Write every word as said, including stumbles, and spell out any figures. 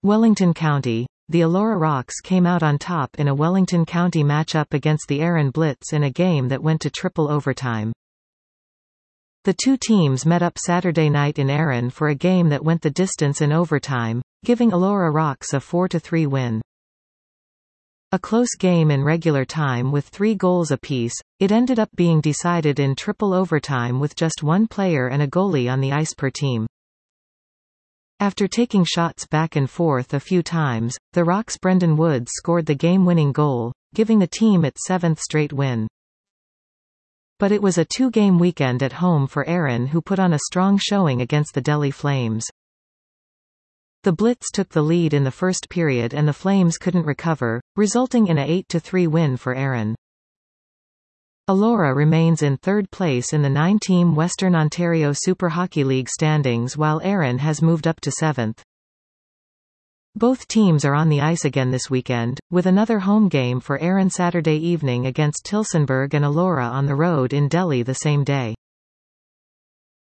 Wellington County. The Elora Rocks came out on top in a Wellington County matchup against the Arran Blitz in a game that went to triple overtime. The two teams met up Saturday night in Arran for a game that went the distance in overtime, giving Elora Rocks a four to three win. A close game in regular time with three goals apiece, it ended up being decided in triple overtime with just one player and a goalie on the ice per team. After taking shots back and forth a few times, the Rocks' Brendan Woods scored the game-winning goal, giving the team its seventh straight win. But it was a two-game weekend at home for Arran, who put on a strong showing against the Delhi Flames. The Blitz took the lead in the first period and the Flames couldn't recover, resulting in a eight to three win for Arran. Elora remains in third place in the nine-team Western Ontario Super Hockey League standings while Arran has moved up to seventh. Both teams are on the ice again this weekend, with another home game for Arran Saturday evening against Tillsonburg and Elora on the road in Delhi the same day.